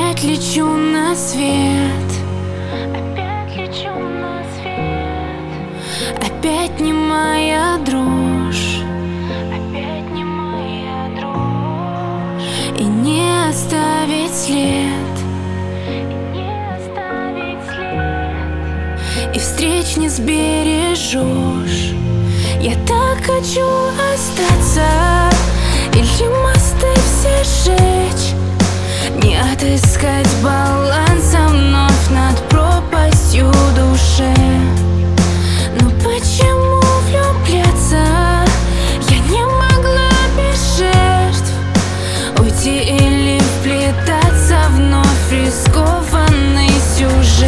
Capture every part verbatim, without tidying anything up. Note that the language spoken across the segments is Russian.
Опять лечу на свет, опять лечу на свет. опять не моя дрожь, Опять не моя дрожь. и не оставить след, И не оставить след. и встреч не сбережешь. Я так хочу остаться, или мосты все сжечь, не отыскать баланса вновь над пропастью души. Но почему влюбляться? Я не могла без жертв уйти или вплетаться вновь в рискованный сюжет.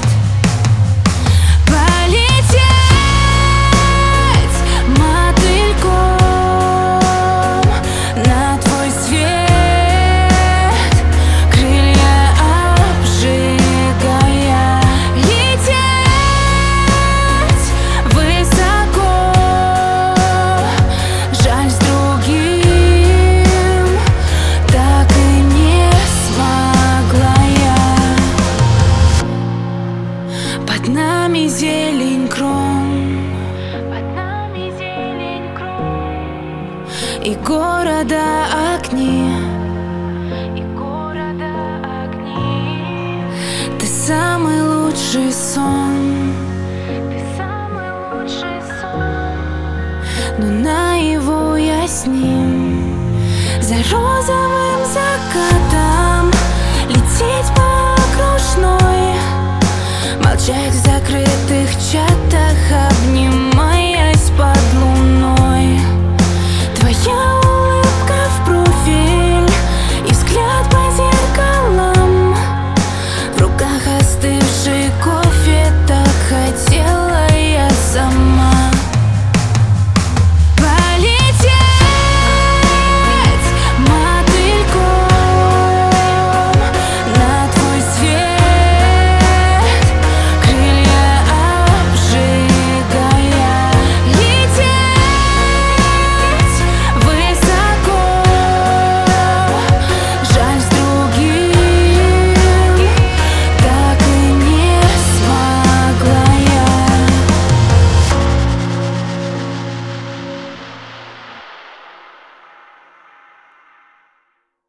Под нами зелень крон, Под нами зелень крон. и города огни. И города огни. Ты самый лучший сон, Ты самый лучший сон. но наяву я с ним. За розовым закатом лететь по окружной, молчать